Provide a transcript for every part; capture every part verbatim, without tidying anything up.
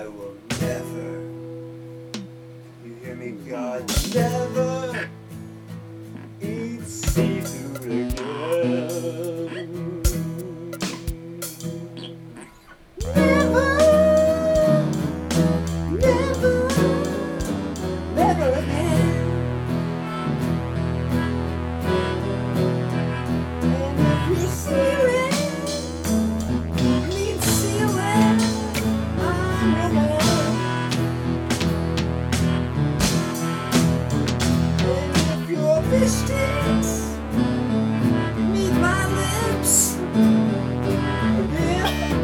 I will never, you hear me, God, never eat seafood again. Never, never, never again. And if you see it, need seal it, I'm never. And if your fish sticks meet my lips, yeah.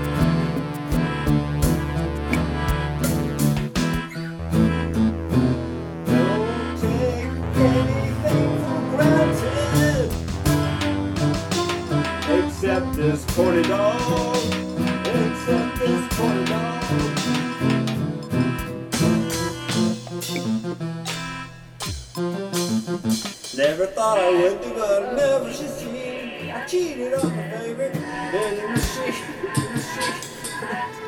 Don't take anything for granted, except this corny dog, except this corny dog. Never thought I would do, but never succeed. I cheated on my favorite vending machine.